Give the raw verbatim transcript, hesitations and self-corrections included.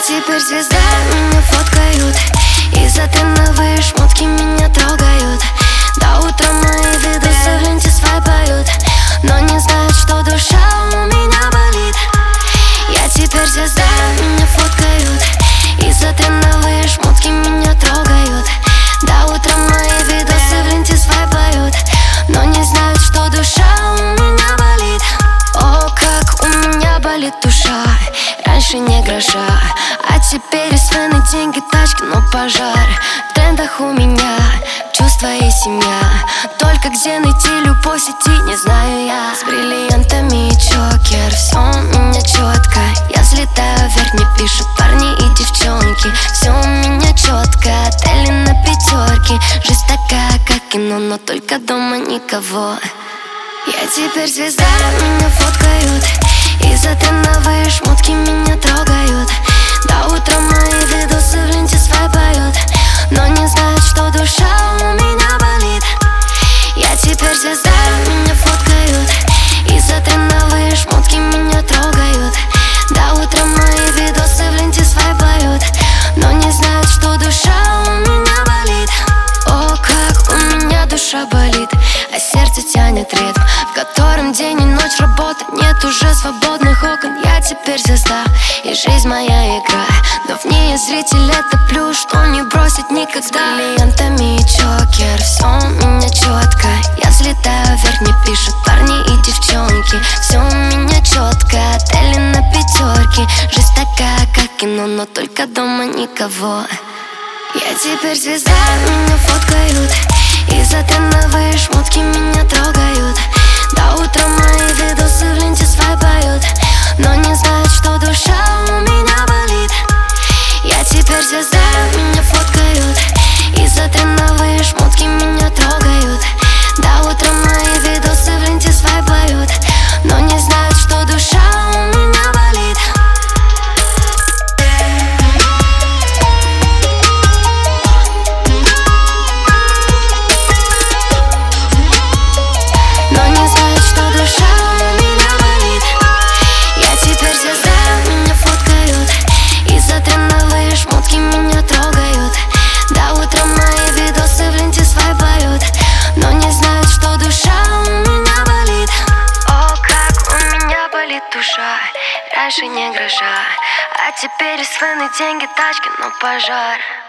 теперь звезда, меня фоткают, и за трендовые шмотки меня трогают. До утра мои видосы в ленте свайпают, но не знают, что душа у меня болит. Я теперь звезда, меня фоткают, и за трендовые шмотки меня трогают. До утра мои видосы в ленте свайпают, но не знают, что душа у меня болит. О, как у меня болит душа, раньше не гроша, а теперь из вены деньги, тачки, но пожар. В трендах у меня чувства и семья, только где найти любовь в сети, не знаю я. С бриллиантами и чокер, все у меня четко. Я взлетаю вверх, мне пишут парни и девчонки. Все у меня четко, отели на пятерке. Жизнь такая, как кино, но только дома никого. Я теперь звезда, меня фоткают, и за трендовые шмотки меня трогают. До утра мои видосы в ленте свайпают, но не знают, что душа у меня болит. Я теперь звезда, меня фоткают, и за трендовые шмотки меня трогают. До утра мои видосы в ленте свайпают, но не знают, что душа у меня болит. О, как у меня душа болит, а сердце тянет ритм, в котором день и ночь работа, нет уже свободных окон. Я теперь звезда, и жизнь моя игра, но в ней зритель это плюс, что не бросит никогда. С бриллиантами и чокер, все у меня четко. Я взлетаю вверх, мне пишут парни и девчонки. Все у меня четко, отели на пятерке. Жизнь такая, как кино, но только дома никого. Я теперь звезда, меня фоткают, и за трендовые шмотки меня трогают. До утра мои видосы в ленте свайпают, но не знают, что душа у меня болит. Я теперь звезда, меня фоткают, и за трендовые шмотки меня трогают. До утра мои видосы в ленте свайпают, но не знают, что душа у меня болит. Но не знают, что душа у меня болит. Я теперь звезда, меня фоткают, и за трендовые шмотки меня трогают. До утра мои видосы в ленте свайпают, но не знают, что душа у меня болит. О, как у меня болит душа, раньше не гроша, а теперь из вены деньги, тачки, но пожар.